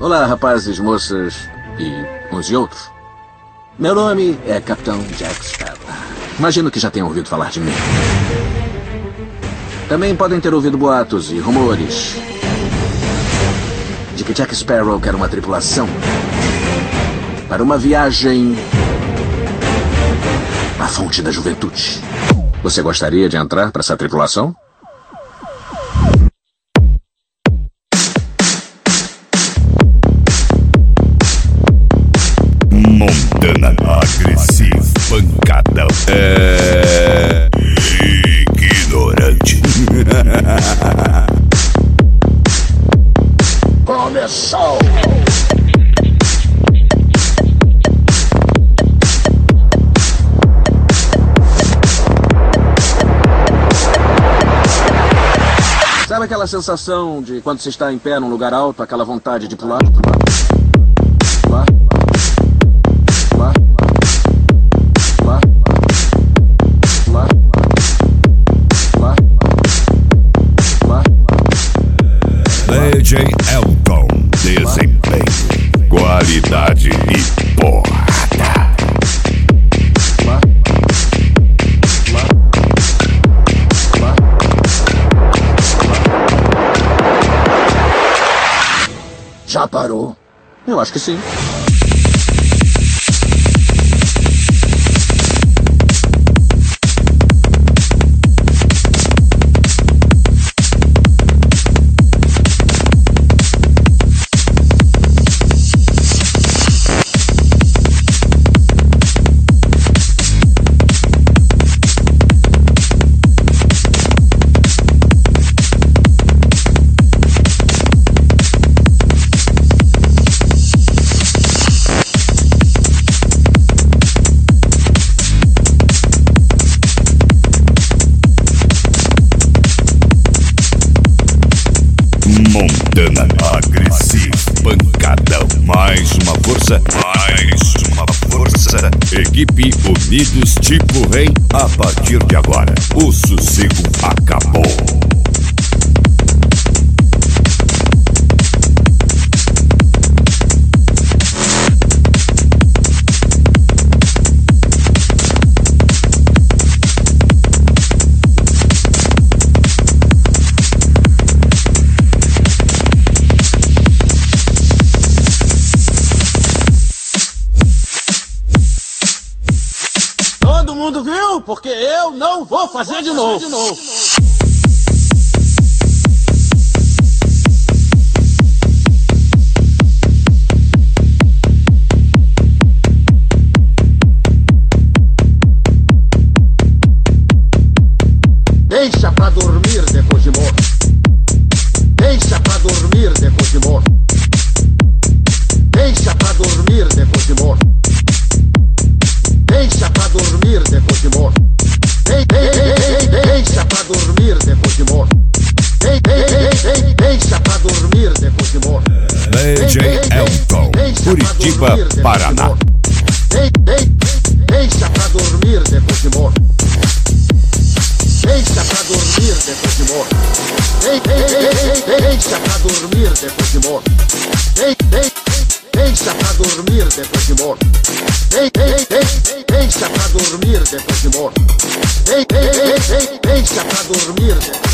Olá, rapazes, moças e uns e outros. Meu nome é Capitão Jack Sparrow. Imagino que já tenham ouvido falar de mim. Também podem ter ouvido boatos e rumores de que Jack Sparrow quer uma tripulação para uma viagem à fonte da juventude. Você gostaria de entrar para essa tripulação? Montana agressivo, pancadão. Ignorante. Começou! Sabe aquela sensação de quando você está em pé num lugar alto, aquela vontade de pular? Pular. DJ Elton, desempenho, qualidade e porrada. Já parou? Eu acho que sim. Montana agressivo, pancadão. Mais uma força, mais uma força. Equipe Unidos tipo Rei. A partir de agora, o sossego acabou. Todo mundo viu? Porque eu não vou fazer de novo. Deixa pra dormir depois de morto. Deixa pra dormir depois de morto. Deixa pra dormir depois de morto. Deixa pra dormir depois de morto. Deixa pra dormir depois de morto. Deixa pra dormir depois de morto. DJ Elton, Curitiba, Paraná. Deixa pra dormir depois de morto. Deixa pra dormir depois de morto. Deixa pra dormir depois de morto. Deixa pra dormir depois de morto. Deixa pra dormir depois de morto. Deixa pra dormir depois de morto.